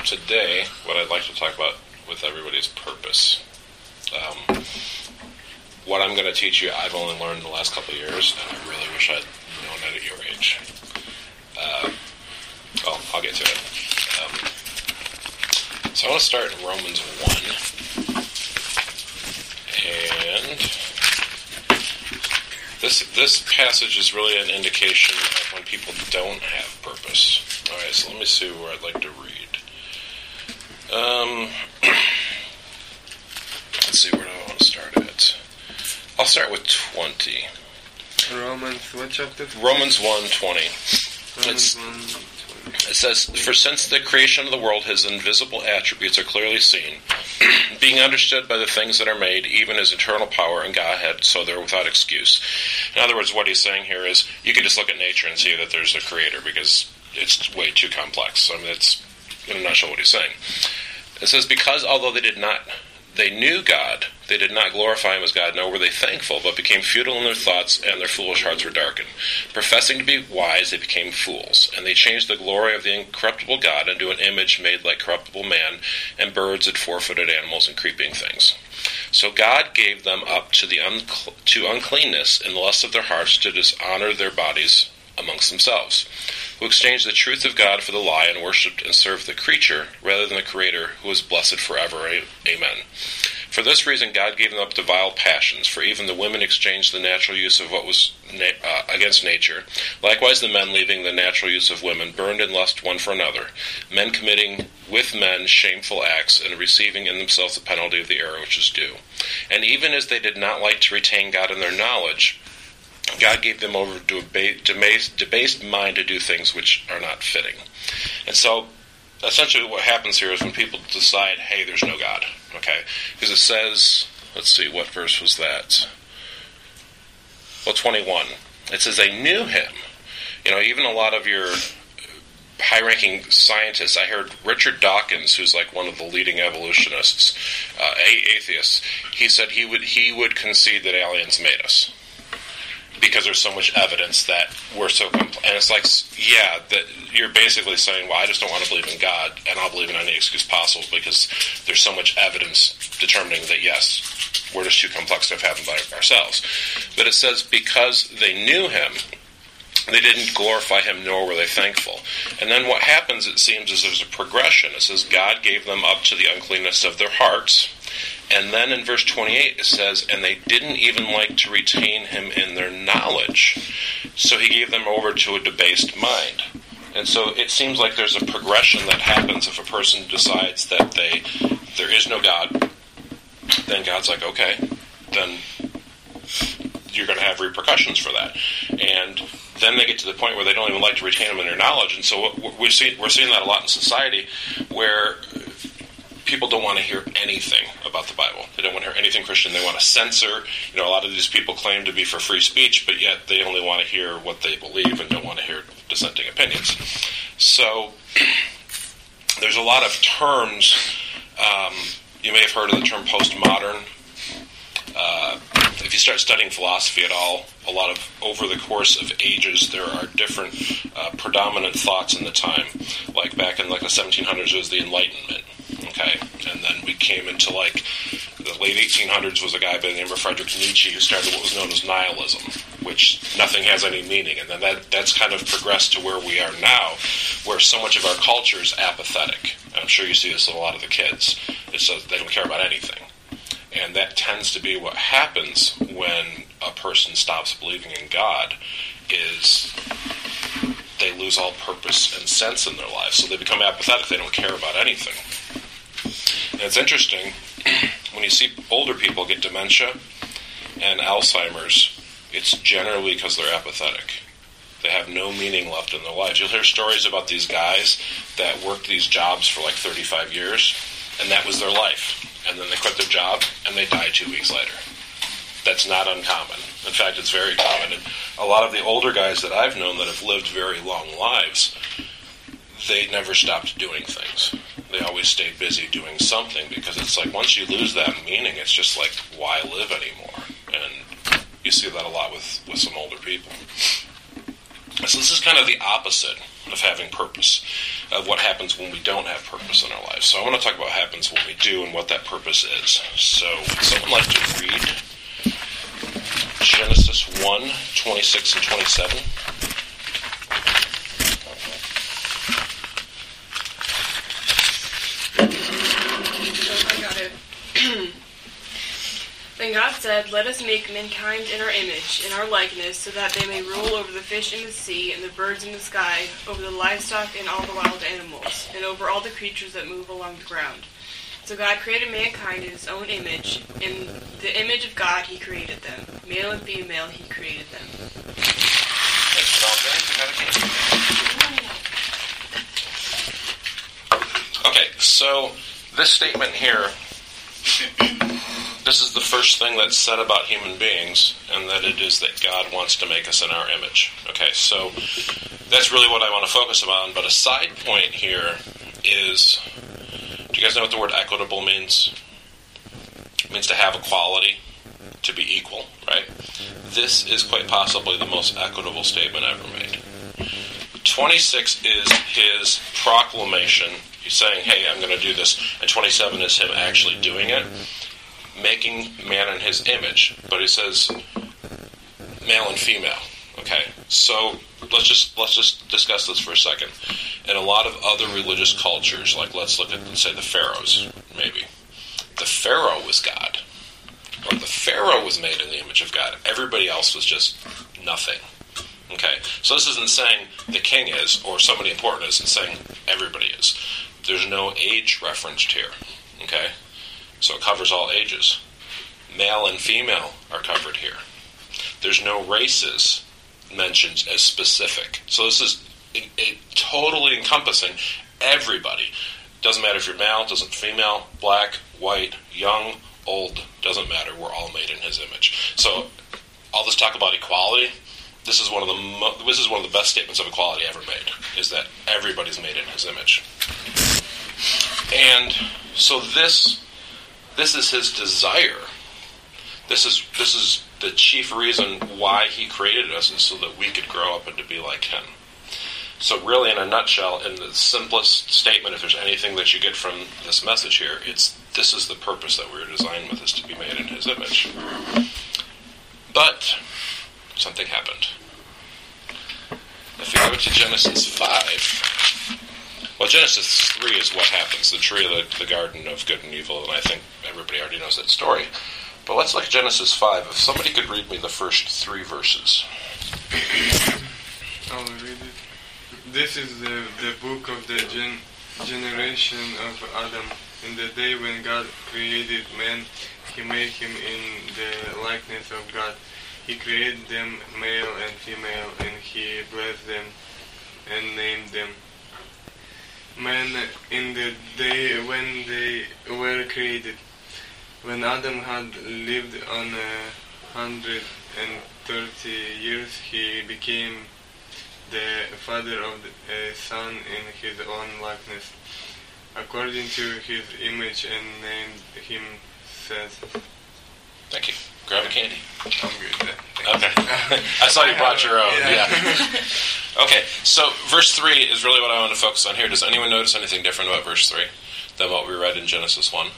today, what I'd like to talk about with everybody is purpose. What I'm going to teach you, I've only learned in the last couple of years, and I really wish I'd known it at your age. Well, I'll get to it. So I want to start in Romans 1. And this passage is really an indication of when people don't have purpose. All right, so let me see where I'd like to read. Let's see, where do I want to start at? I'll start with 20. Romans, what chapter? Romans 1:20. Romans 1. It says, "For since the creation of the world his invisible attributes are clearly seen, being understood by the things that are made, even his eternal power and Godhead, so they're without excuse." In other words, what he's saying here is, you can just look at nature and see that there's a creator, because it's way too complex. I mean, it's, in a nutshell, what he's saying. It says, "Because although they knew God, they did not glorify him as God, nor were they thankful, but became futile in their thoughts, and their foolish hearts were darkened. Professing to be wise, they became fools, and they changed the glory of the incorruptible God into an image made like corruptible man, and birds and four-footed animals and creeping things. So God gave them up to uncleanness in the lust of their hearts, to dishonor their bodies amongst themselves, who exchanged the truth of God for the lie, and worshipped and served the creature rather than the Creator, who is blessed forever. Amen. For this reason God gave them up to vile passions, for even the women exchanged the natural use of what was against nature. Likewise the men, leaving the natural use of women, burned in lust one for another, men committing with men shameful acts, and receiving in themselves the penalty of the error which is due. And even as they did not like to retain God in their knowledge, God gave them over to a debased mind to do things which are not fitting." And so, essentially what happens here is when people decide, hey, there's no God, okay? Because it says, let's see, what verse was that? Well, 21. It says they knew him. You know, even a lot of your high-ranking scientists, I heard Richard Dawkins, who's like one of the leading evolutionists, atheists, he said he would concede that aliens made us, because there's so much evidence that we're so and it's like, yeah, that you're basically saying, well, I just don't want to believe in God, and I'll believe in any excuse possible, because there's so much evidence determining that, yes, we're just too complex to have happened by ourselves. But it says, because they knew him, they didn't glorify him, nor were they thankful. And then what happens, it seems, is there's a progression. It says, God gave them up to the uncleanness of their hearts. And then in verse 28 it says, and they didn't even like to retain him in their knowledge. So he gave them over to a debased mind. And so it seems like there's a progression that happens if a person decides that there is no God. Then God's like, okay, then you're going to have repercussions for that. And then they get to the point where they don't even like to retain him in their knowledge. And so we're seeing that a lot in society, where people don't want to hear anything about the Bible. They don't want to hear anything Christian. They want to censor. You know, a lot of these people claim to be for free speech, but yet they only want to hear what they believe and don't want to hear dissenting opinions. So there's a lot of terms. You may have heard of the term postmodern. If you start studying philosophy at all, a lot of, over the course of ages, there are different predominant thoughts in the time. Like back in like the 1700s, it was the Enlightenment. Okay, and then we came into like the late 1800s was a guy by the name of Friedrich Nietzsche who started what was known as nihilism, which nothing has any meaning. And then that's kind of progressed to where we are now, where so much of our culture is apathetic. And I'm sure you see this with a lot of the kids. It's they don't care about anything. And that tends to be what happens when a person stops believing in God, is they lose all purpose and sense in their lives. So they become apathetic. They don't care about anything. And it's interesting, when you see older people get dementia and Alzheimer's, it's generally because they're apathetic. They have no meaning left in their lives. You'll hear stories about these guys that worked these jobs for like 35 years, and that was their life. And then they quit their job, and they die 2 weeks later. That's not uncommon. In fact, it's very common. And a lot of the older guys that I've known that have lived very long lives, they never stopped doing things. They always stayed busy doing something, because it's like once you lose that meaning, it's just like, why live anymore? And you see that a lot with some older people. So this is kind of the opposite of having purpose. of what happens when we don't have purpose in our lives. So I want to talk about what happens when we do and what that purpose is. So would someone like to read Genesis 1, 26 and 27? I got it. Then God said, "Let us make mankind in our image, in our likeness, so that they may rule over the fish in the sea and the birds in the sky, over the livestock and all the wild animals, and over all the creatures that move along the ground." So God created mankind in his own image. In the image of God he created them. Male and female he created them. Okay, so this statement here, this is the first thing that's said about human beings, and that it is that God wants to make us in our image. Okay, so that's really what I want to focus on, but a side point here is, do you guys know what the word equitable means? It means to have equality, to be equal, right? This is quite possibly the most equitable statement ever made. 26 is his proclamation. He's saying, hey, I'm going to do this. And 27 is him actually doing it, making man in his image. But he says male and female. Okay, so let's just discuss this for a second. In a lot of other religious cultures, like let's look at, say, the pharaohs, maybe. The pharaoh was God. Or the pharaoh was made in the image of God. Everybody else was just nothing. Okay, so this isn't saying the king is, or somebody important is, it's saying everybody is. There's no age referenced here. Okay, so it covers all ages. Male and female are covered here. There's no races mentioned as specific. So this is a totally encompassing everybody. Doesn't matter if you're male, doesn't female, black, white, young, old, doesn't matter. We're all made in his image. So all this talk about equality, this is one of the best statements of equality ever made, is that everybody's made in his image. And so this is his desire. This is the chief reason why he created us, is so that we could grow up and to be like him. So really, in a nutshell, in the simplest statement, if there's anything that you get from this message here, it's this is the purpose that we were designed with, is to be made in his image. But something happened. If you go to Genesis 5, well, Genesis 3 is what happens, the tree of the garden of good and evil, and I think everybody already knows that story. But let's look at Genesis 5. If somebody could read me the first 3 verses. I'll read it. This is the book of the generation of Adam. In the day when God created man, he made him in the likeness of God. He created them male and female, and he blessed them and named them. Man, in the day when they were created, when Adam had lived on 130 years, he became the father of a son in his own likeness, according to his image, and named him Seth. Thank you. Grab a candy. I'm good. Okay. I saw you brought your own. Yeah. Okay, so verse 3 is really what I want to focus on here. Does anyone notice anything different about verse 3 than what we read in Genesis 1?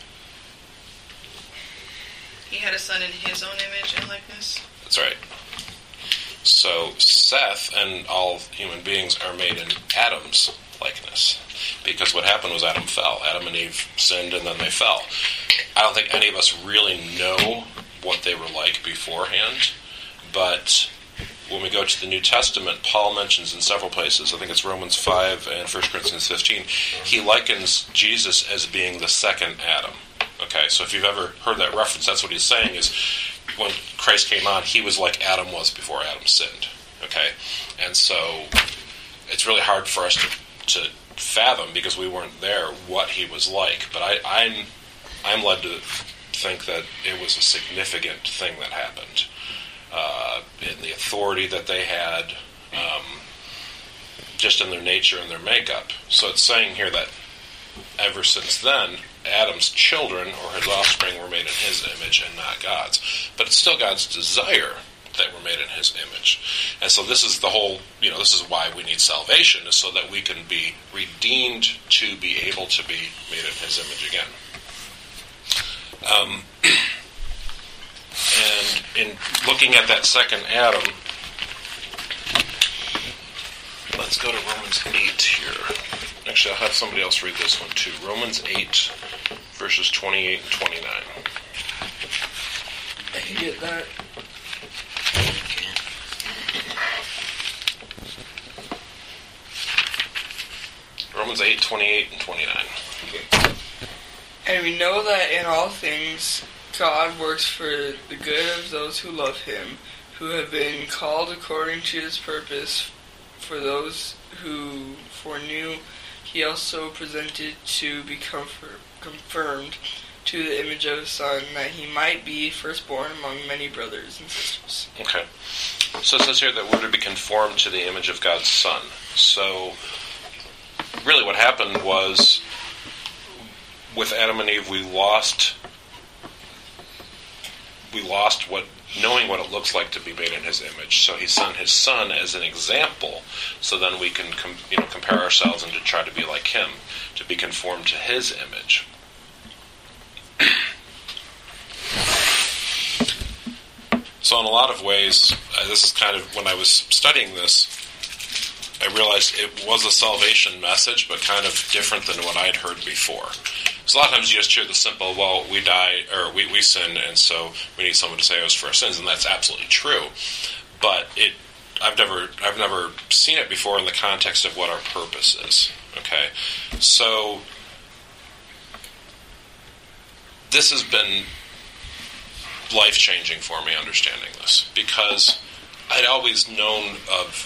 He had a son in his own image and likeness. That's right. So Seth and all human beings are made in Adam's likeness. Because what happened was Adam fell. Adam and Eve sinned and then they fell. I don't think any of us really know what they were like beforehand. But when we go to the New Testament, Paul mentions in several places, I think it's Romans 5 and 1 Corinthians 15, he likens Jesus as being the second Adam. Okay, so if you've ever heard that reference, that's what he's saying is when Christ came on, he was like Adam was before Adam sinned. Okay, and so it's really hard for us to fathom, because we weren't there, what he was like. But I'm led to think that it was a significant thing that happened in the authority that they had, just in their nature and their makeup. So it's saying here that ever since then, Adam's children or his offspring were made in his image and not God's. But it's still God's desire that we're made in His image. And so this is the whole, this is why we need salvation, is so that we can be redeemed to be able to be made in His image again. And in looking at that second Adam, let's go to Romans 8 here. Actually, I'll have somebody else read this one too. Romans 8, verses 28 and 29. I can get that. Romans 8, 28 and 29. Okay. And we know that in all things God works for the good of those who love Him, who have been called according to His purpose. For those who foreknew, He also presented to be confirmed to the image of His Son, that He might be firstborn among many brothers and sisters. Okay. So it says here that we're to be conformed to the image of God's Son. So really what happened was, with Adam and Eve, we lost knowing what it looks like to be made in His image. So He sent His Son as an example, so then we can compare ourselves and to try to be like Him, to be conformed to His image. So in a lot of ways, this is kind of, when I was studying this, I realized it was a salvation message, but kind of different than what I'd heard before. So a lot of times you just hear the simple, well, we die, or we sin, and so we need someone to save us for our sins, and that's absolutely true. But I've never seen it before in the context of what our purpose is. Okay, so this has been life-changing for me, understanding this, because I'd always known of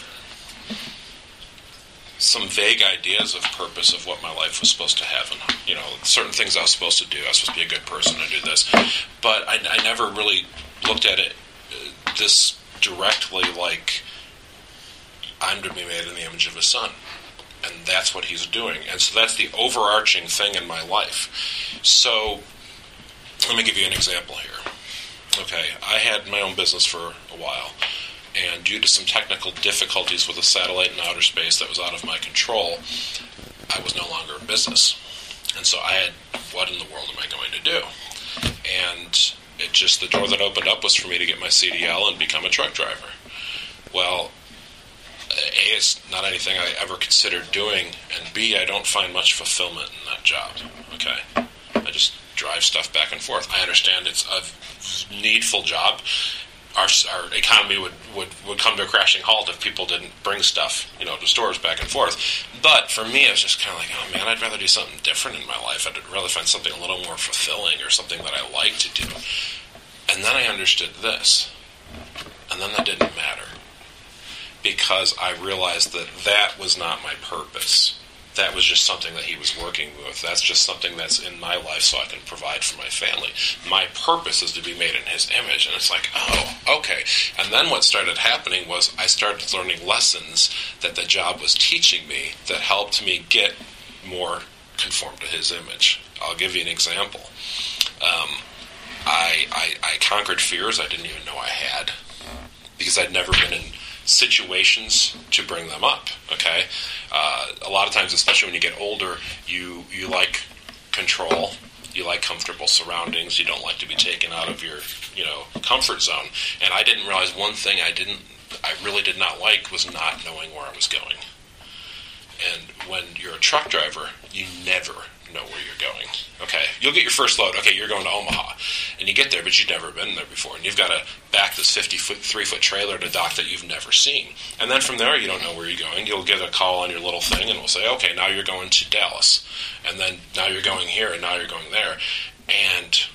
some vague ideas of purpose of what my life was supposed to have, and certain things I was supposed to do. I was supposed to be a good person and do this, but I never really looked at it this directly, like I'm to be made in the image of His Son, and that's what He's doing, and so that's the overarching thing in my life. So let me give you an example here. Okay, I had my own business for a while, and due to some technical difficulties with a satellite in outer space that was out of my control, I was no longer in business. And so I had, what in the world am I going to do? And the door that opened up was for me to get my CDL and become a truck driver. Well, A, it's not anything I ever considered doing, and B, I don't find much fulfillment in that job. Okay? I just drive stuff back and forth. I understand it's a needful job. Our economy would come to a crashing halt if people didn't bring stuff, to stores back and forth. But for me, it was just kind of like, oh man, I'd rather do something different in my life. I'd rather find something a little more fulfilling or something that I like to do. And then I understood this. And then that didn't matter. Because I realized that was not my purpose. That was just something that He was working with. That's just something that's in my life so I can provide for my family. My purpose is to be made in His image. And it's like, oh, okay. And then what started happening was I started learning lessons that the job was teaching me that helped me get more conformed to His image. I'll give you an example. I conquered fears I didn't even know I had, because I'd never been in situations to bring them up. Okay, a lot of times, especially when you get older, you like control, you like comfortable surroundings, you don't like to be taken out of your comfort zone. And I didn't realize one thing I really did not like was not knowing where I was going. And when you're a truck driver, you never know where you're going. Okay, you'll get your first load. Okay, you're going to Omaha, and you get there, but you've never been there before, and you've got to back this 53-foot trailer to a dock that you've never seen. And then from there, you don't know where you're going. You'll get a call on your little thing, and we'll say, okay, now you're going to Dallas, and then now you're going here, and now you're going there. And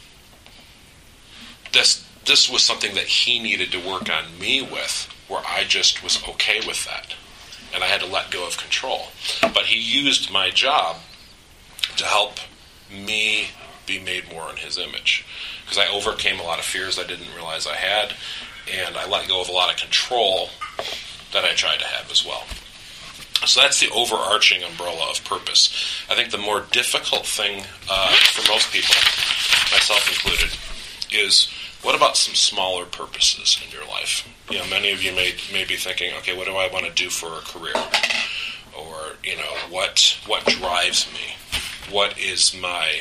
this was something that He needed to work on me with, where I just was okay with that, and I had to let go of control. But He used my job to help me be made more in His image, because I overcame a lot of fears I didn't realize I had, and I let go of a lot of control that I tried to have as well. So that's the overarching umbrella of purpose. I think the more difficult thing for most people, myself included, is What about some smaller purposes in your life? Many of you may be thinking, okay, what do I want to do for a career? Or, what drives me? What is my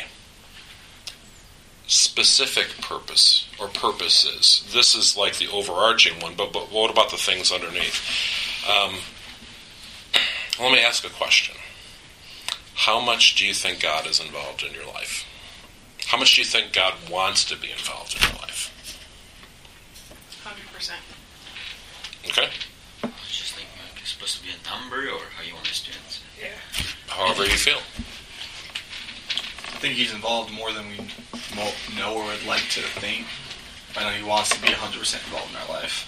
specific purpose or purposes? This is like the overarching one, but what about the things underneath? Let me ask a question. How much do you think God is involved in your life? How much do you think God wants to be involved in your life? 100%. Okay. I was just thinking, like, it's supposed to be a number, or how you want to stand it? Yeah. However you feel. I think he's involved more than we know or would like to think. I know he wants to be 100% involved in our life.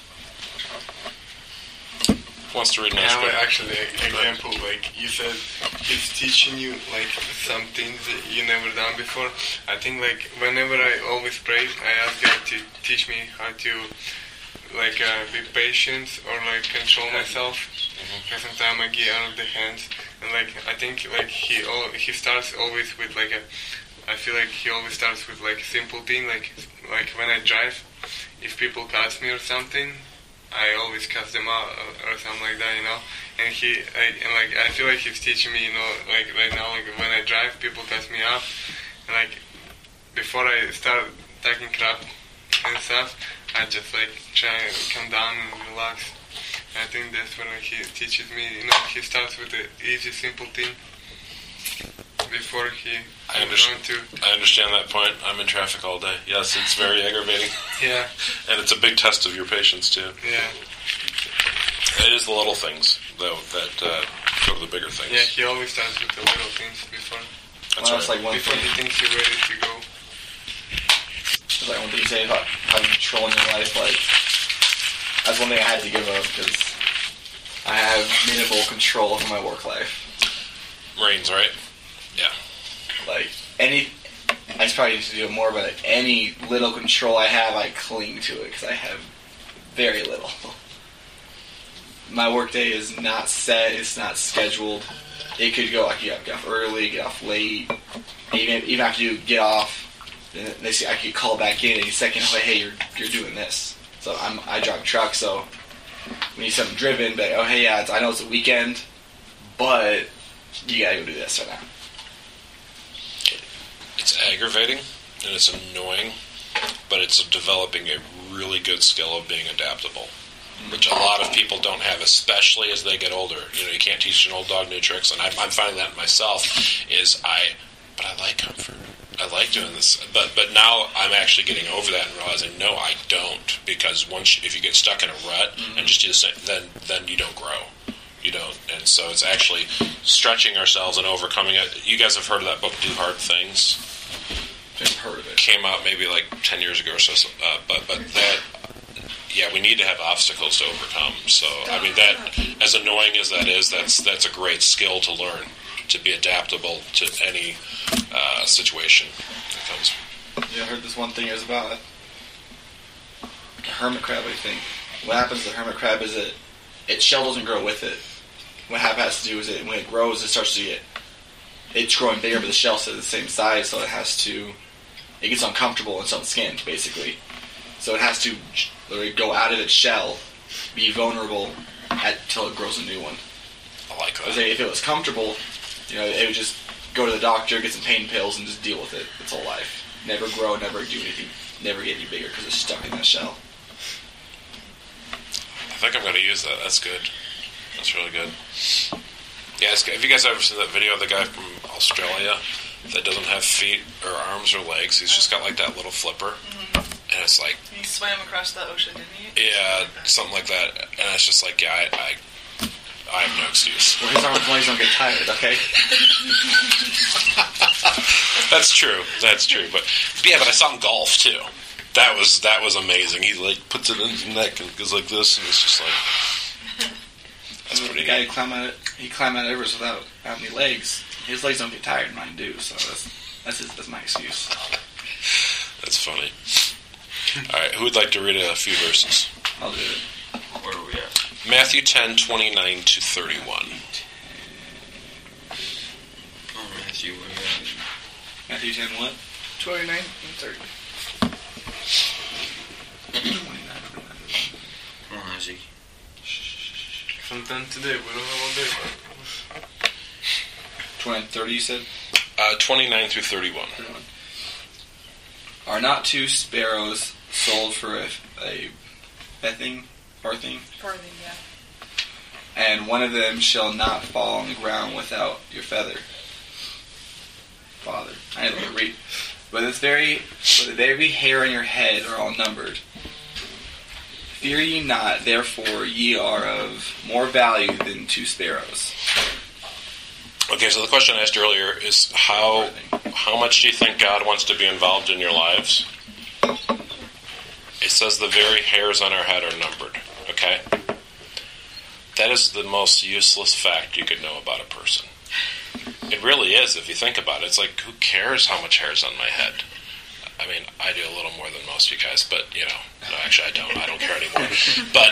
Who wants to read I next? have actually an example. Like you said, he's teaching you like some things that you never done before. I think like whenever I always pray, I ask God to teach me how to be patient or like control myself. Because sometimes I get out of the hands, and like I think like he starts always with like I feel like he always starts with like simple thing like when I drive, if people cuss me or something, I always cuss them out or something like that, And I feel like he's teaching me, like right now, like when I drive, people cuss me out, and like before I start talking crap and stuff, I just like try and calm down and relax. And I think that's when he teaches me, he starts with the easy, simple thing before he moves on to. I understand that point. I'm in traffic all day. Yes, it's very aggravating. Yeah. And it's a big test of your patience, too. Yeah. It is the little things, though, that go to the bigger things. Yeah, he always starts with the little things before. That's right. Like one before thing. he thinks you're ready to go. It's like one thing you say about having control in your life, like, that's one thing I had to give up, because I have minimal control over my work life. Marines, right? Yeah. Like, I probably need to do it more, but any little control I have, I cling to it, because I have very little. My work day is not set, it's not scheduled. It could go, I could get off early, get off late, even after you get off, then they see I could call back in any second, like, hey, you're doing this. So I drive a truck, so when you see something driven, but oh hey, yeah, I know it's a weekend, but you gotta go do this right now. It's aggravating, and it's annoying, but it's developing a really good skill of being adaptable, which a lot of people don't have, especially as they get older. You can't teach an old dog new tricks, and I'm finding that myself, but I like comfort. I like doing this, but now I'm actually getting over that and realizing, no, I don't, because if you get stuck in a rut and just do the same, then you don't grow. You don't, and so it's actually stretching ourselves and overcoming it. You guys have heard of that book, Do Hard Things? Just heard of it. Came out maybe like 10 years ago or so, but that, yeah, we need to have obstacles to overcome. So, I mean, that, as annoying as that is, that's a great skill to learn, to be adaptable to any situation that comes. Yeah, I heard this one thing is about a hermit crab, I think. What happens to the hermit crab is that its shell doesn't grow with it. What has to do is that when it grows, it starts to get, it's growing bigger, but the shell stays the same size, so it gets uncomfortable in its own skin, basically. So it has to literally go out of its shell, be vulnerable until it grows a new one. I like that. Because if it was comfortable, it would just go to the doctor, get some pain pills, and just deal with it its whole life. Never grow, never do anything, never get any bigger because it's stuck in that shell. I think I'm going to use that. That's good. That's really good. Yeah, have you guys ever seen that video of the guy from Australia that doesn't have feet or arms or legs? He's just got like that little flipper. And it's like... He swam across the ocean, didn't he? Yeah, something like that. And it's just like, yeah, I have no excuse. Well, his arms and legs don't get tired, okay? That's true. But I saw him golf too. That was amazing. He like puts it in his neck and goes like this, and it's just like that's pretty. The guy who climbed out Everest without any legs. His legs don't get tired, mine do. So that's my excuse. That's funny. All right, who would like to read a few verses? I'll do it. Where are we at? Matthew 10:29 to 31. Oh, Matthew, where are we at? Matthew 10 what? 29 and 30. Come on, Isaac. Sometime today, we don't have all day, but 29, 30, you said? 29 through 31. Are not 2 sparrows sold for a farthing? Farthing, yeah. And one of them shall not fall on the ground without your feather. Father. I need to read. But the very hair on your head are all numbered. Fear ye not, therefore ye are of more value than 2 sparrows. Okay, so the question I asked earlier is how much do you think God wants to be involved in your lives? It says the very hairs on our head are numbered, okay? That is the most useless fact you could know about a person. It really is, if you think about it. It's like, who cares how much hair is on my head? I mean, I do a little more than most of you guys, but, you know, no, actually I don't. I don't care anymore. But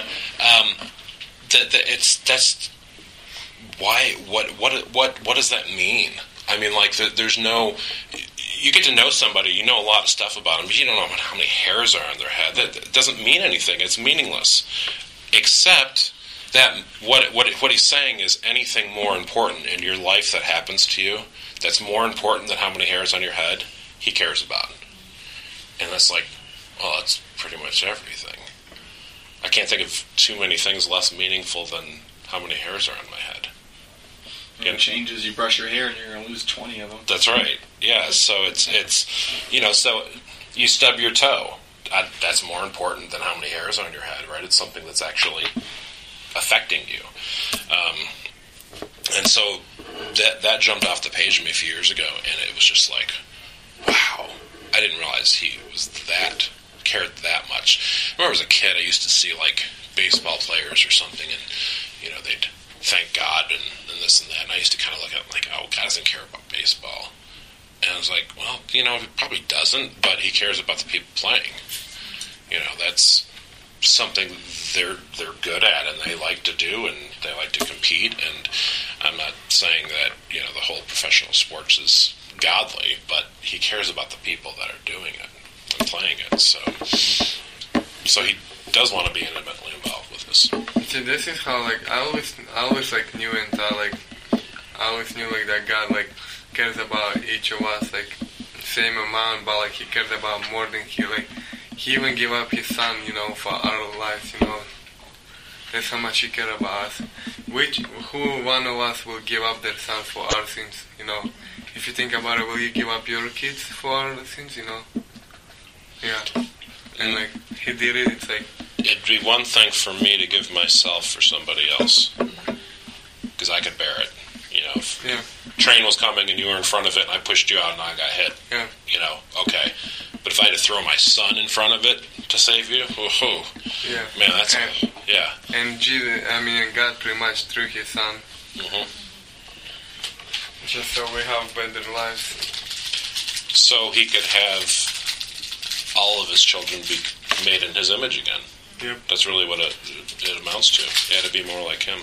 that's why. What does that mean? I mean, like, there's no. You get to know somebody, you know a lot of stuff about them, but you don't know how many hairs are on their head. That doesn't mean anything. It's meaningless, except that what he's saying is anything more important in your life that happens to you that's more important than how many hairs on your head, he cares about. And that's like, well, that's pretty much everything. I can't think of too many things less meaningful than how many hairs are on my head. It changes. You brush your hair and you're going to lose 20 of them. That's right. Yeah. So it's you know, so you stub your toe. That's more important than how many hairs are on your head, right? It's something that's actually affecting you. And so that jumped off the page to me a few years ago, and it was just like, wow, I didn't realize he was cared that much. I remember as a kid, I used to see like baseball players or something, and you know, they'd thank God and this and that, and I used to kind of look at it like, oh, God doesn't care about baseball. And I was like, well, you know, he probably doesn't, but he cares about the people playing. You know, that's something they're good at and they like to do, and they like to compete. And I'm not saying that, you know, the whole professional sports is godly, but he cares about the people that are doing it and playing it. So he does want to be intimately involved with this. See, this is how, like, I always like knew and thought, like, I always knew like that God like cares about each of us like same amount, but like he cares about more than he even gave up his son, you know, for our lives, you know. That's how much he cares about us. Who one of us will give up their son for our sins, you know? If you think about it, will you give up your kids for our sins, you know? Yeah. And like he did it, it's like it'd be one thing for me to give myself for somebody else, because I could bear it. You know, if a train was coming and you were in front of it and I pushed you out and I got hit, you know, okay. But if I had to throw my son in front of it to save you, man, that's And Jesus, I mean, God pretty much threw his son, just so we have better lives. So he could have all of his children be made in his image again. Yep. That's really what it amounts to. He had to be more like him.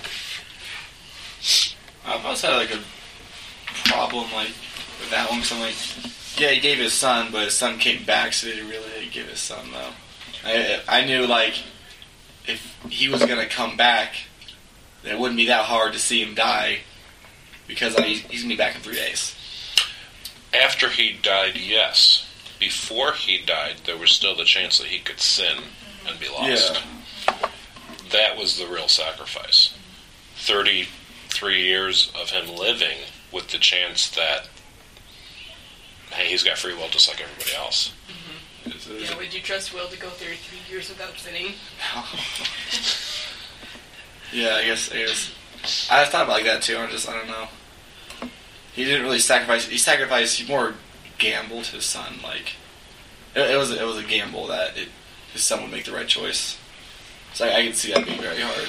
I've always had like a problem like with that one. So I'm like, yeah, he gave his son, but his son came back, so he didn't really give his son though. I knew like if he was gonna come back, then it wouldn't be that hard to see him die because he's gonna be back in 3 days. After he died, yes. Before he died, there was still the chance that he could sin and be lost. Yeah. That was the real sacrifice. 33 years of him living with the chance that, hey, he's got free will just like everybody else. Mm-hmm. Yeah, would you trust Will to go 33 years without sinning? Yeah, I guess. I thought about like that too. I don't know. He didn't really sacrifice. He more gambled his son. Like it was a gamble that his son would make the right choice. So I can see that being very hard.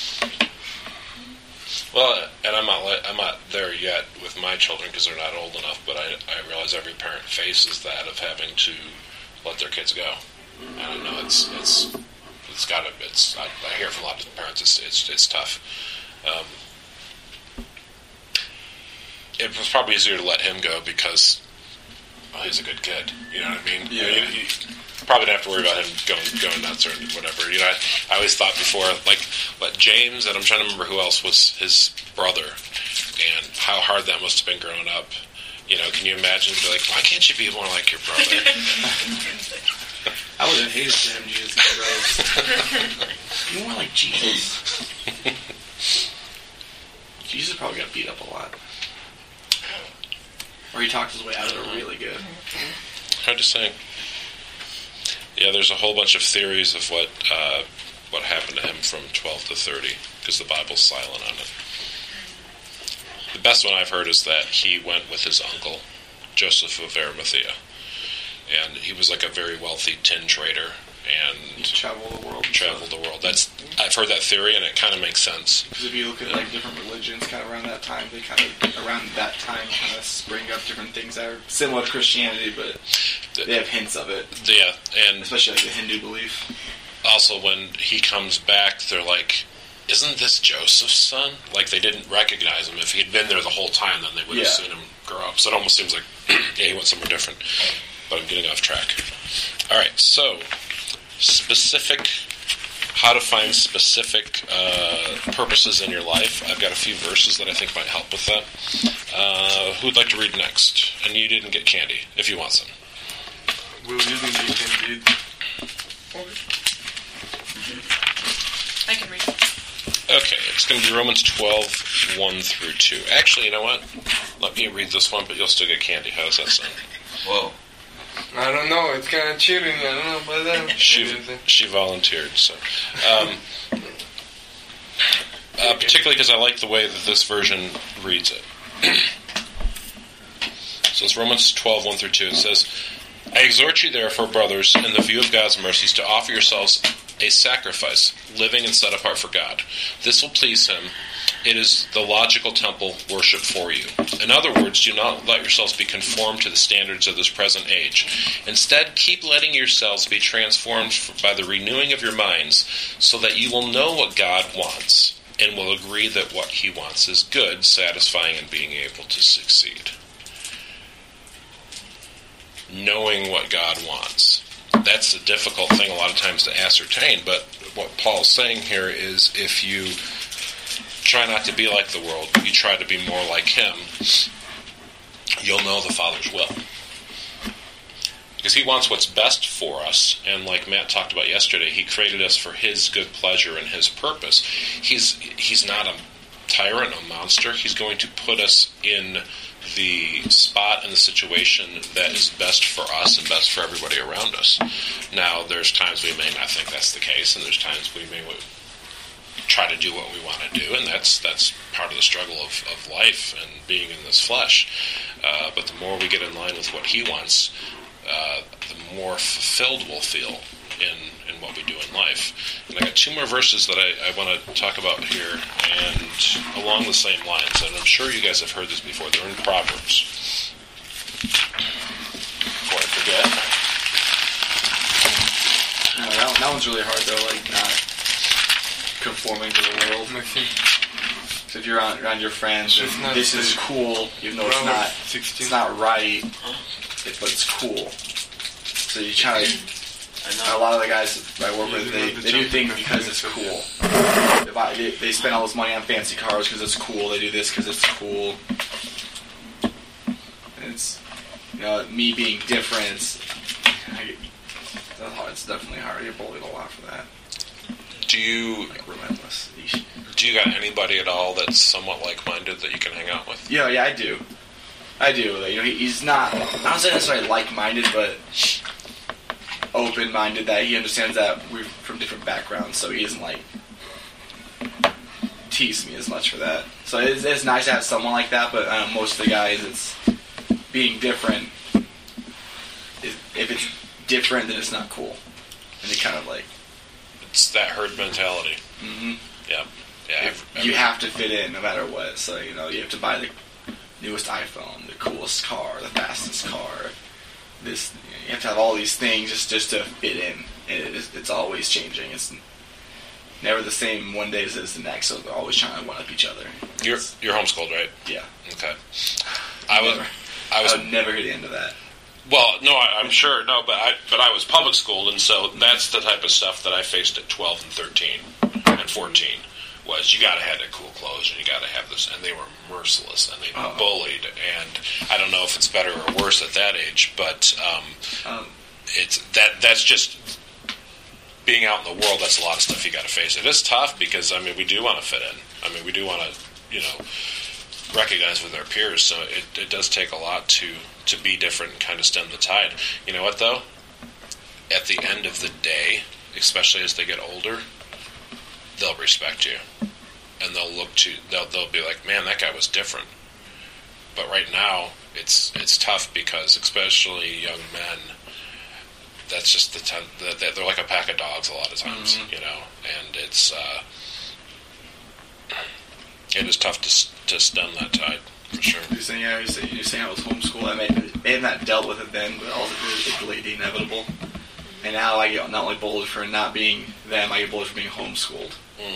Well, and I'm not there yet with my children because they're not old enough. But I realize every parent faces that of having to let their kids go. And I know it's got to. I hear from a lot of parents it's tough. It was probably easier to let him go because well, he's a good kid. You know what I mean? Yeah. I mean, you probably don't have to worry about him going nuts or whatever. You know, I always thought before, like, what James, and I'm trying to remember who else was his brother, and how hard that must have been growing up. You know, can you imagine? Be like, why can't you be more like your brother? I would have hated for him, Jesus Christ. You're more like Jesus. Jesus probably got beat up a lot. Or he talked his way out of it really good. Hard to say. Yeah, there's a whole bunch of theories of what happened to him from 12 to 30, because the Bible's silent on it. The best one I've heard is that he went with his uncle, Joseph of Arimathea. And he was like a very wealthy tin trader and Travel the world. I've heard that theory, and it kind of makes sense. Because if you look at like different religions, kind of around that time, kind of spring up different things that are similar to Christianity, but they have hints of it. Yeah, and especially like the Hindu belief. Also, when he comes back, they're like, "Isn't this Joseph's son?" Like, they didn't recognize him. If he'd been there the whole time, then they would have seen him grow up. So it almost seems like, yeah, he went somewhere different. But I'm getting off track. All right, so how to find specific purposes in your life. I've got a few verses that I think might help with that. Who'd like to read next? And you didn't get candy, if you want some. Will you didn't read? I can read. Okay, it's going to be Romans 12, 1 through 2. Actually, you know what? Let me read this one, but you'll still get candy. How does that sound? Whoa. I don't know. It's kind of cheating. I don't know about that. She volunteered, so. Particularly because I like the way that this version reads it. So it's Romans 12, 1 through 2. It says, I exhort you, therefore, brothers, in the view of God's mercies, to offer yourselves a sacrifice, living and set apart for God. This will please Him. It is the logical temple worship for you. In other words, do not let yourselves be conformed to the standards of this present age. Instead, keep letting yourselves be transformed by the renewing of your minds, so that you will know what God wants, and will agree that what He wants is good, satisfying, and being able to succeed. Knowing what God wants. That's a difficult thing a lot of times to ascertain, but what Paul's saying here is if you try not to be like the world, you try to be more like Him, you'll know the Father's will. Because He wants what's best for us, and like Matt talked about yesterday, He created us for His good pleasure and His purpose. He's not a tyrant, a monster. He's going to put us in the spot and the situation that is best for us and best for everybody around us. Now, there's times we may not think that's the case, and there's times we may try to do what we want to do, and that's part of the struggle of life and being in this flesh. But the more we get in line with what He wants, the more fulfilled we'll feel in what we do in life. And I got two more verses that I want to talk about here, and along the same lines, and I'm sure you guys have heard this before. They're in Proverbs. Before I forget. That one's really hard, though, like, not conforming to the world. So if you're around your friends, this is cool, even though it's not right, but it's cool. So you try to... A lot of the guys I work with, they do things because it's cool. They spend all this money on fancy cars because it's cool. They do this because it's cool. And it's, me being different. It's definitely hard. You're bullied a lot for that. Relentless. Do you got anybody at all that's somewhat like-minded that you can hang out with? Yeah, I do. He's not. I'm not saying necessarily like-minded, but open-minded, that he understands that we're from different backgrounds, so he doesn't tease me as much for that. So it's nice to have someone like that, but most of the guys, it's being different. If it's different, then it's not cool, and it kind of it's that herd mentality. Mm-hmm. Yeah. You have to fit in no matter what. So you have to buy the newest iPhone, the coolest car, the fastest car. You have to have all these things just to fit in. And it's always changing. It's never the same one day as it is the next. So they're always trying to one up each other. You're homeschooled, right? Yeah. Okay. I would never hear the end of that. Well, no, I'm sure. No, but I was public schooled, and so that's the type of stuff that I faced at 12 and 13 and 14. Was you got to have the cool clothes, and you got to have this, and they were merciless, and they bullied, and I don't know if it's better or worse at that age, but that's just being out in the world. That's a lot of stuff you got to face. It is tough because we do want to fit in. We do want to recognize with our peers. So it does take a lot to be different and kind of stem the tide. You know what though? At the end of the day, especially as they get older, they'll respect you, and they'll be like, man, that guy was different. But right now, it's tough because especially young men, that's just they're like a pack of dogs a lot of times, and it is tough to stem that tide, for sure. You're saying I was homeschooled. I may have not dealt with it then, but all it delayed the inevitable. And now I get not only bullied for not being them, I get bullied for being homeschooled.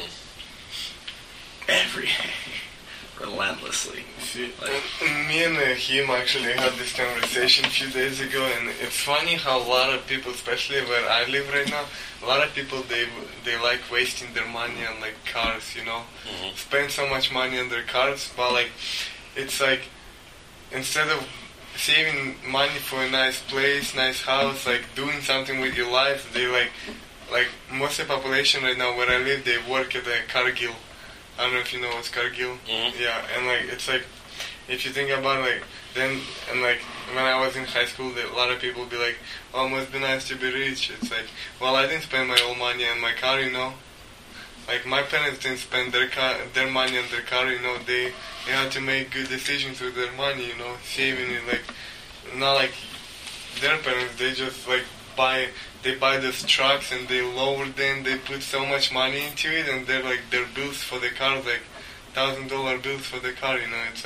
Relentlessly. See, me and him actually had this conversation a few days ago, and it's funny how a lot of people, especially where I live right now, a lot of people they like wasting their money on like cars, spend so much money on their cars, but it's like instead of saving money for a nice place, nice house, doing something with your life, they like most of the population right now where I live, they work at a Cargill. I don't know if you know what's Cargill. Mm-hmm. Yeah, and it's if you think about then and when I was in high school, a lot of people be like, "Oh, it must be nice to be rich." It's well, I didn't spend my whole money on my car, my parents didn't spend their money on their car, They had to make good decisions with their money, saving it. Not like their parents. They just buy those trucks and they lower them. They put so much money into it, and they're their bills for the car $1,000 bills for the car. It's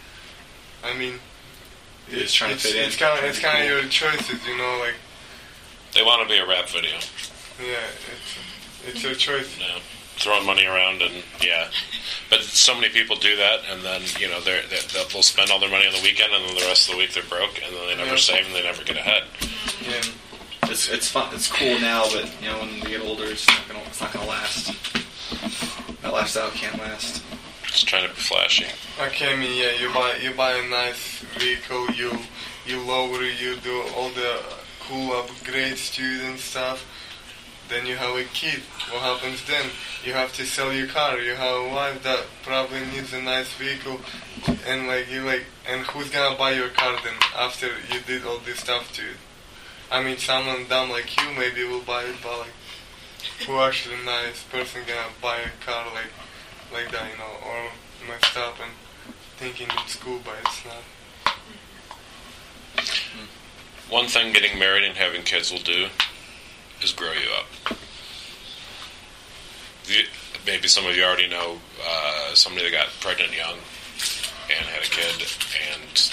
You're just trying to fit in. It's kind of your choices, They want to be a rap video. Yeah, it's your choice. Yeah, throwing money around and but so many people do that, and then they'll spend all their money on the weekend, and then the rest of the week they're broke, and then they never save and they never get ahead. Yeah. It's fun. It's cool now, but when we get older, it's not gonna last. That lifestyle can't last. Just trying to be flashy. Okay, you buy a nice vehicle, you lower it, you do all the cool upgrades to it and stuff. Then you have a kid. What happens then? You have to sell your car. You have a wife that probably needs a nice vehicle, and and who's gonna buy your car then after you did all this stuff to it? Someone dumb like you maybe will buy it, but who actually nice person gonna buy a car like that, or messed up and thinking it's cool, but it's not. One thing getting married and having kids will do is grow you up. Maybe some of you already know somebody that got pregnant young and had a kid, and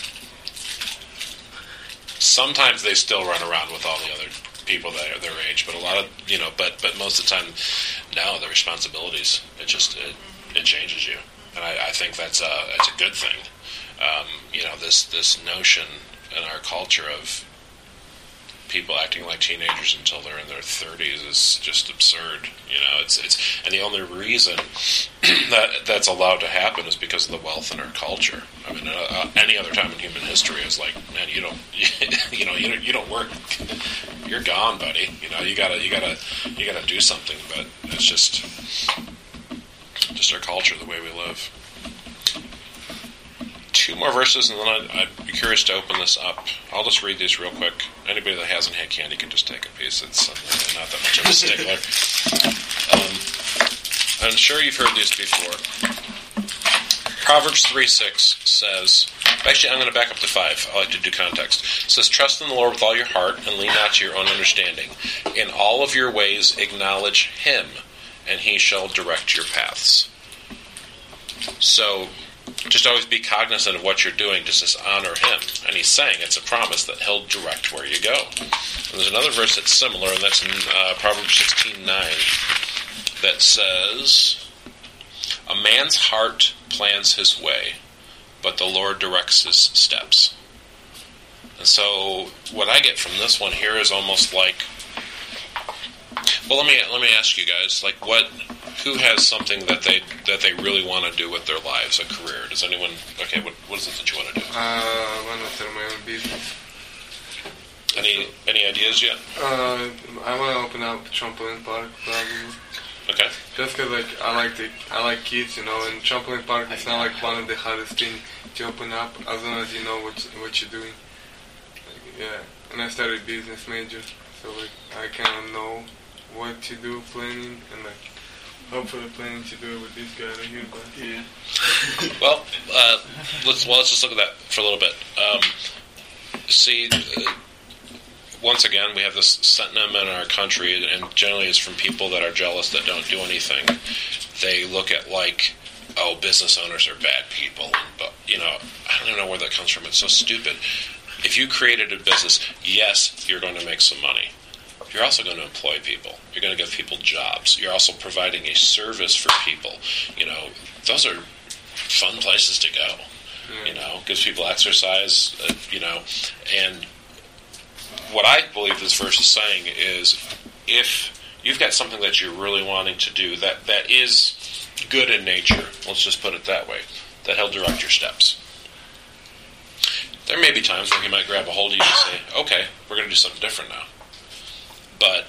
sometimes they still run around with all the other people that are their age, but a lot of but most of the time, no, the responsibilities it changes you, and I think that's a good thing. This notion in our culture of people acting like teenagers until they're in their 30s is just absurd. It's and the only reason that's allowed to happen is because of the wealth in our culture. Any other time in human history is man, you don't work, you're gone, buddy. You gotta do something. But it's just our culture, the way we live. 2 more verses, and then I'd be curious to open this up. I'll just read these real quick. Anybody that hasn't had candy can just take a piece. It's not that much of a stickler. I'm sure you've heard these before. Proverbs 3:6 says, actually, I'm going to back up to 5. I like to do context. It says, trust in the Lord with all your heart and lean not to your own understanding. In all of your ways acknowledge Him, and He shall direct your paths. So, just always be cognizant of what you're doing to just honor Him. And He's saying it's a promise that He'll direct where you go. And there's another verse that's similar, and that's in Proverbs 16:9, that says, a man's heart plans his way, but the Lord directs his steps. And so what I get from this one here is almost like, well, let me ask you guys, like, who has something that they really want to do with their lives, a career? Does anyone? Okay, what is it that you want to do? I want to start my own business. Any ideas yet? I want to open up a trampoline park, probably. Okay. Just because I like kids, and trampoline park is not like one of the hardest things to open up, as long as you know what you're doing. And I started business major, so I kind of know what to do, planning, and hopefully planning to do it with this guy right here. But yeah. Well, let's just look at that for a little bit. Once again, we have this sentiment in our country, and generally it's from people that are jealous that don't do anything. They look at business owners are bad people. But I don't even know where that comes from. It's so stupid. If you created a business, yes, you're going to make some money. You're also going to employ people. You're going to give people jobs. You're also providing a service for people. Those are fun places to go. Gives people exercise, and what I believe this verse is saying is, if you've got something that you're really wanting to do that is good in nature, let's just put it that way, that He'll direct your steps. There may be times where He might grab a hold of you and say, okay, we're going to do something different now. But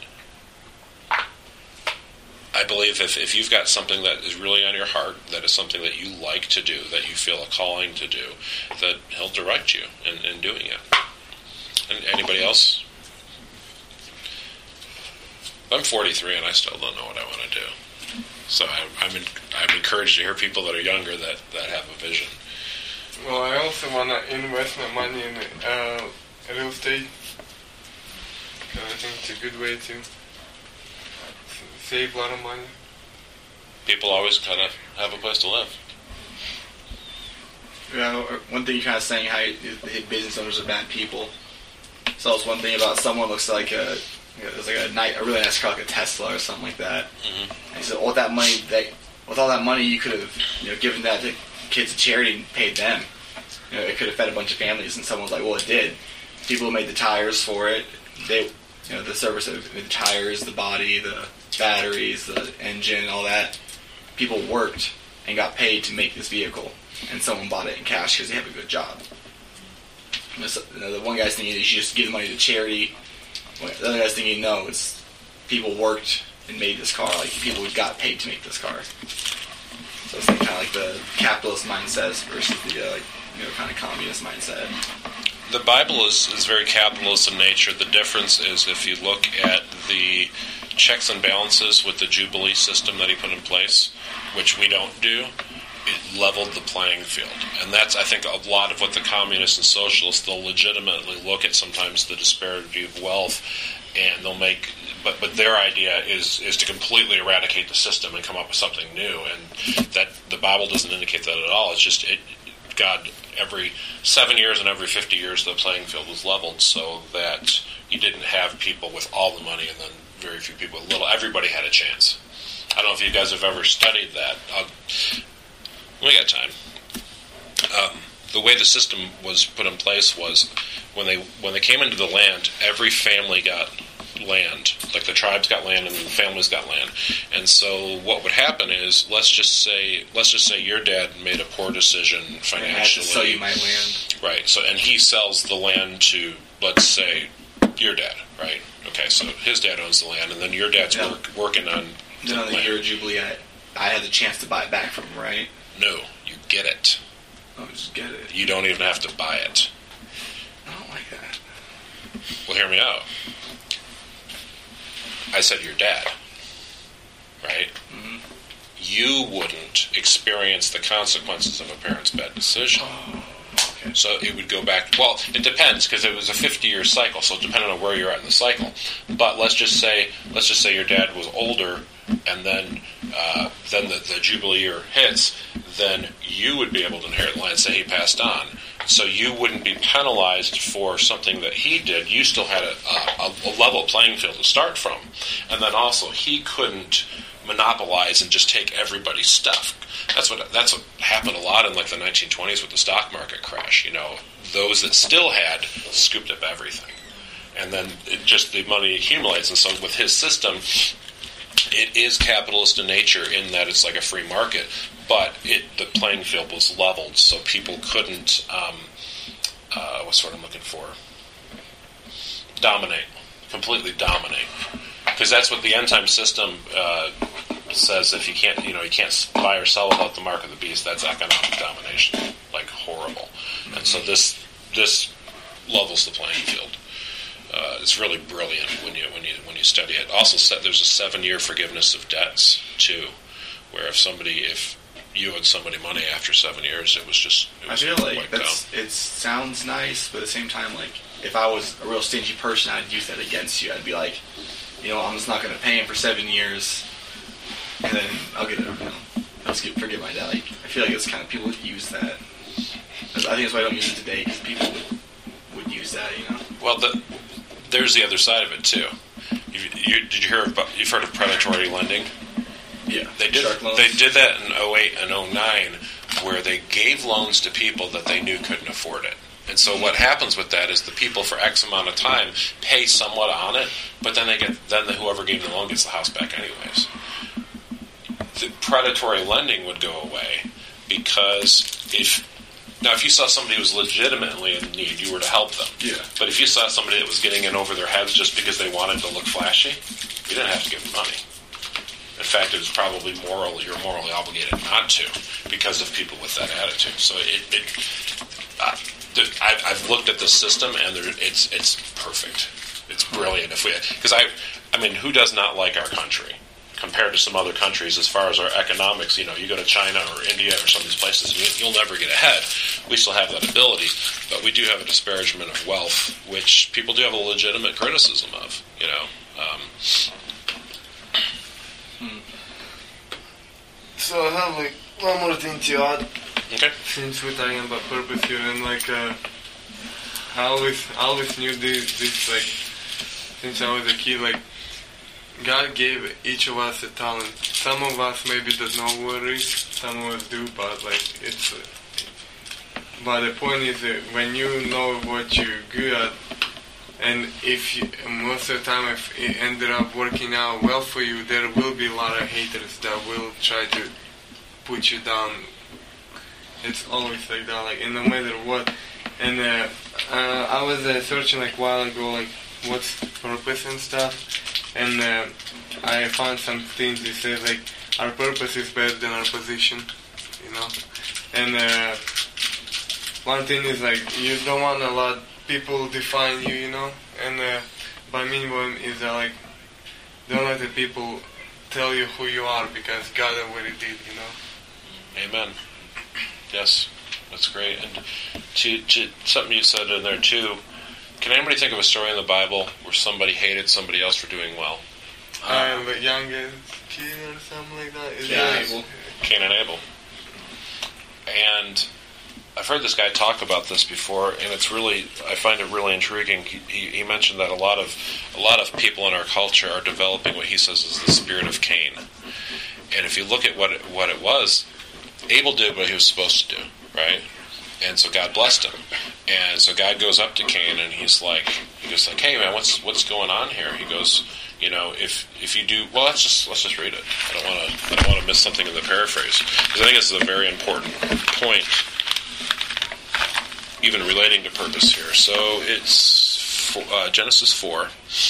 I believe if you've got something that is really on your heart, that is something that you like to do, that you feel a calling to do, that He'll direct you in doing it. And anybody else? I'm 43 and I still don't know what I want to do. So I'm encouraged to hear people that are younger that have a vision. Well, I also want to invest my money in real estate. I think it's a good way to save a lot of money. People always kind of have a place to live. One thing you're kind of saying, how business owners are bad people. So it's one thing about someone looks like a really nice car, like a Tesla or something like that. Mm-hmm. And he said, with all that money, you could have given that to kids to charity and paid them. It could have fed a bunch of families. And someone's like, well, it did. People who made the tires for it, the service of the tires, the body, the batteries, the engine, all that. People worked and got paid to make this vehicle, and someone bought it in cash because they have a good job. The one guy's thinking you should just give the money to charity. The other guy's thinking, no, it's people worked and made this car. Like, people who got paid to make this car. So it's kind of like the capitalist mindset versus the kind of communist mindset. The Bible is very capitalist in nature. The difference is if you look at the checks and balances with the Jubilee system that He put in place, which we don't do, it leveled the playing field. And that's, I think, a lot of what the communists and socialists, they'll legitimately look at sometimes the disparity of wealth, and they'll make, but their idea is to completely eradicate the system and come up with something new. And that the Bible doesn't indicate that at all. It's just, God, every 7 years and every 50 years, the playing field was leveled so that you didn't have people with all the money and then very few people with little. Everybody had a chance. I don't know if you guys have ever studied that. We got time. The way the system was put in place was when they came into the land, every family got land. Like the tribes got land and the families got land. And so what would happen is, let's just say your dad made a poor decision financially. I had to sell you my land. Right. So and he sells the land to, let's say, your dad. Right. Okay. So his dad owns the land, and then your dad's working on the land. Then year of Jubilee, I had the chance to buy it back from him, right? No, you get it. Oh, just get it. You don't even have to buy it. I don't like that. Well, hear me out. I said your dad, right? Mm-hmm. You wouldn't experience the consequences of a parent's bad decision. Oh, okay. So it would go back. Well, it depends because it was a 50-year cycle, so depending on where you're at in the cycle. But let's just say your dad was older, and then the Jubilee year hits. Then you would be able to inherit land. Say he passed on. So you wouldn't be penalized for something that he did. You still had a level playing field to start from. And then also, he couldn't monopolize and just take everybody's stuff. That's what happened a lot in like the 1920s with the stock market crash. Those that still had scooped up everything, and then the money accumulates. And so with his system, it is capitalist in nature in that it's like a free market, but the playing field was leveled, so people couldn't. What's what I'm looking for? Completely dominate, because that's what the end time system says. If you can't, you can't buy or sell without the mark of the beast. That's economic domination, like horrible. And so this levels the playing field. It's really brilliant when you study it. Also, there's a 7-year forgiveness of debts too, where if you owed somebody money after 7 years, I feel like it sounds nice, but at the same time, like if I was a real stingy person, I'd use that against you. I'd be like, I'm just not going to pay him for 7 years, and then I'll get it. I'll just forget my debt. Like, I feel like it's kind of people would use that. I think that's why I don't use it today, because people would use that. Well, there's the other side of it too. You've heard of predatory lending? Yeah, they did that in 2008 and 2009, where they gave loans to people that they knew couldn't afford it. And so what happens with that is the people for X amount of time pay somewhat on it, but then whoever gave the loan gets the house back anyways. The predatory lending would go away, because if you saw somebody who was legitimately in need, you were to help them. Yeah. But if you saw somebody that was getting in over their heads just because they wanted to look flashy, you didn't have to give them money. In fact, it was probably you're morally obligated not to, because of people with that attitude. So I've looked at this system, and it's perfect. It's brilliant. Because who does not like our country compared to some other countries as far as our economics? You go to China or India or some of these places, you'll never get ahead. We still have that ability, but we do have a disparagement of wealth, which people do have a legitimate criticism of. So I have one more thing to add. Okay. Since we're talking about purpose here, and I always knew this since I was a kid, God gave each of us a talent. Some of us maybe does not know what it is, some of us do, but it's. But the point is that when you know what you're good at, and most of the time if it ended up working out well for you, there will be a lot of haters that will try to put you down. It's always like that, and no matter what. And I was searching a while ago, what's purpose and stuff, and I found some things that say our purpose is better than our position, And one thing is you don't want to let people define you, And by meaning is that don't let the people tell you who you are, because God already did, Amen. Yes, that's great. And to something you said in there too, can anybody think of a story in the Bible where somebody hated somebody else for doing well? The youngest kid or something like that. Cain and Abel. And I've heard this guy talk about this before, and I find it really intriguing. He mentioned that a lot of people in our culture are developing what he says is the spirit of Cain. And if you look at what it was, Abel did what he was supposed to do, right? And so God blessed him. And so God goes up to Cain, and he's like, hey man, what's going on here? He goes, if you do well, let's just read it. I don't want to miss something in the paraphrase, because I think this is a very important point, even relating to purpose here. So it's Genesis 4.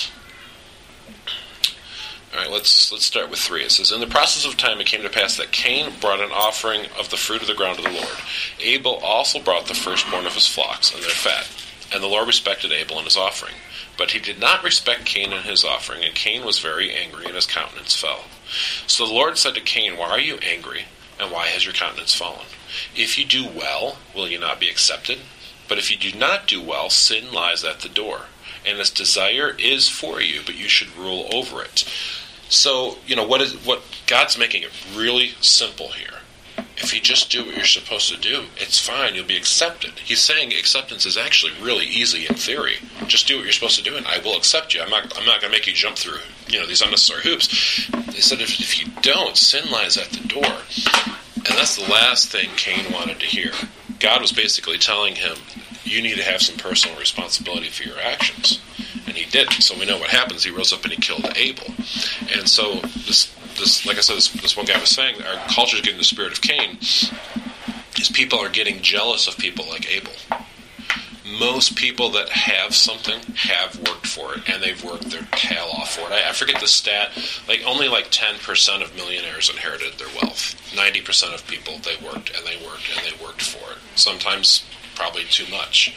All right, let's start with 3. It says, in the process of time it came to pass that Cain brought an offering of the fruit of the ground to the Lord. Abel also brought the firstborn of his flocks and their fat. And the Lord respected Abel and his offering. But he did not respect Cain and his offering, and Cain was very angry, and his countenance fell. So the Lord said to Cain, why are you angry, and why has your countenance fallen? If you do well, will you not be accepted? But if you do not do well, sin lies at the door, and its desire is for you, but you should rule over it. So, what God's making it really simple here. if you just do what you're supposed to do, it's fine. You'll be accepted. He's saying acceptance is actually really easy in theory. Just do what you're supposed to do, and I will accept you. I'm not going to make you jump through, these unnecessary hoops. He said, if you don't, sin lies at the door. And that's the last thing Cain wanted to hear. God was basically telling him, you need to have some personal responsibility for your actions. And he didn't. So we know what happens. He rose up and he killed Abel. And so this like I said, this one guy was saying, our culture's getting the spirit of Cain, is people are getting jealous of people like Abel. Most people that have something have worked for it, and they've worked their tail off for it. I forget the stat, only 10% of millionaires inherited their wealth. 90% of people, they worked, and they worked, and they worked for it. Sometimes probably too much.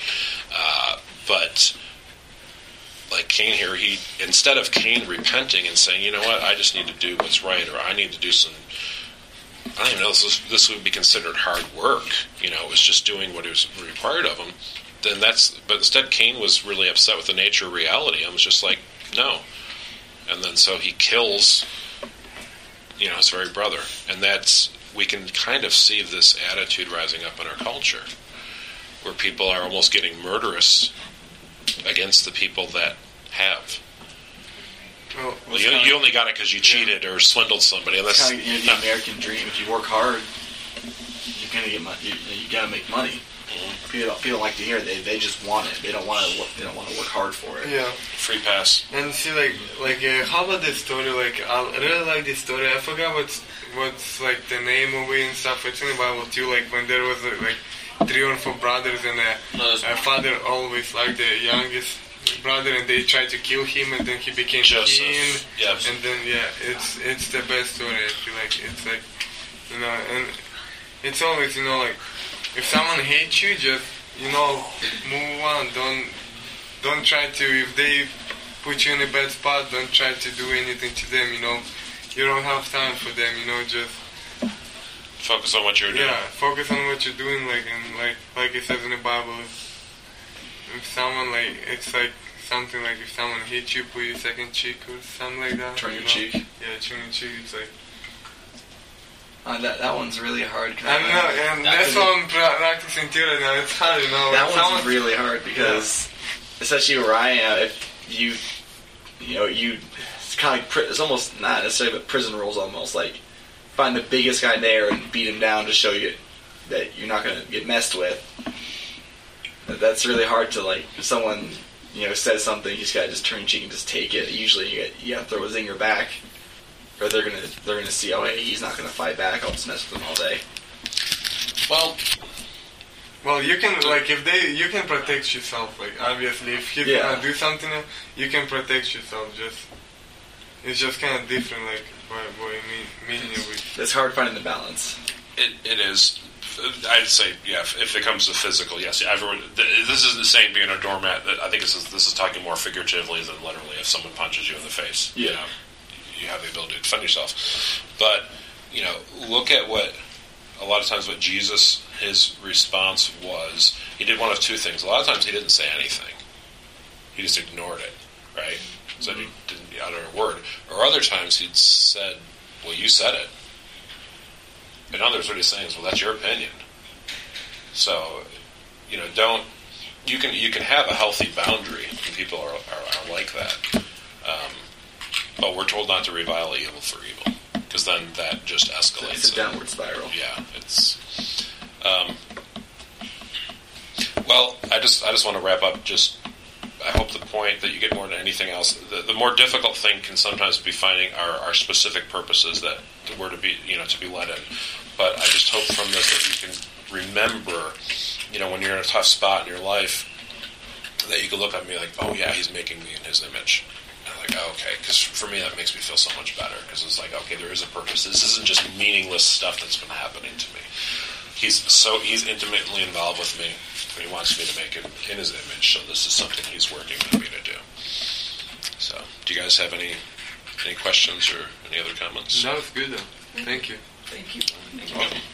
But like Cain here, instead of Cain repenting and saying, you know what, I just need to do what's right, or I need to do some, I don't even know, this would be considered hard work. It was just doing what was required of him. But instead Cain was really upset with the nature of reality and was just like, no. And then so he kills, his very brother. And we can kind of see this attitude rising up in our culture, where people are almost getting murderous against the people that have. Well, you only got it because you cheated or swindled somebody. And that's kind of the American dream. If you work hard, you're gonna get money. You gotta make money. Mm-hmm. People like to hear it. They just want it. They don't want to work hard for it. Yeah. Free pass. And see, how about this story? I really like this story. I forgot what's the name of it and stuff. It's in the Bible too. When there was 3 or 4 brothers, and a father always liked the youngest brother, and they tried to kill him, and then he became king. Yes. And then it's the best story. I feel like it's and it's always if someone hates you, just move on. Don't try to, if they put you in a bad spot, don't try to do anything to them. You don't have time for them. Just focus on what you're doing. Yeah, focus on what you're doing. Like it says in the Bible, if someone it's something if someone hits you, put your second cheek or something like that. Turn your cheek. Yeah, turn your cheek. It's that one's really hard. I know, and that's what I'm practicing too right now. It's hard, That one's really hard because, especially where I am, if you it's kind of it's almost not necessarily, but prison rules almost. Find the biggest guy there and beat him down to show you that you're not going to get messed with. That's really hard to if someone says something, you just got to just turn your cheek and just take it. Usually you got to throw a zinger back. Or they're gonna see, oh hey, he's not gonna fight back. I'll just mess with him all day. Well, you can you can protect yourself. Obviously, if he's gonna do something, you can protect yourself. It's just kind of different. What you mean with. It's hard finding the balance. It is. I'd say, yeah. If it comes to physical, yes. This isn't saying being a doormat. I think this is talking more figuratively than literally. If someone punches you in the face, you have the ability to defend yourself. But, look at a lot of times what Jesus, his response was, he did one of 2 things. A lot of times he didn't say anything. He just ignored it, right? So he didn't utter a word. Or other times he'd said, well, you said it. In others, what he's saying is, well, that's your opinion. So, you can have a healthy boundary, and people are like that. But we're told not to revile evil for evil, because then that just escalates. It's a downward spiral. Yeah, it's. Well, I just want to wrap up. I hope the point that you get more than anything else. The more difficult thing can sometimes be finding our specific purposes that we're to be led in. But I just hope from this that you can remember, when you're in a tough spot in your life, that you can look at me like, oh yeah, he's making me in his image. Oh, okay, because for me that makes me feel so much better, because it's okay, there is a purpose. This isn't just meaningless stuff that's been happening to me. He's intimately involved with me, and he wants me to make him in his image, so this is something he's working with me to do. So, do you guys have any questions or any other comments? That was good though. Thank you. Thank you.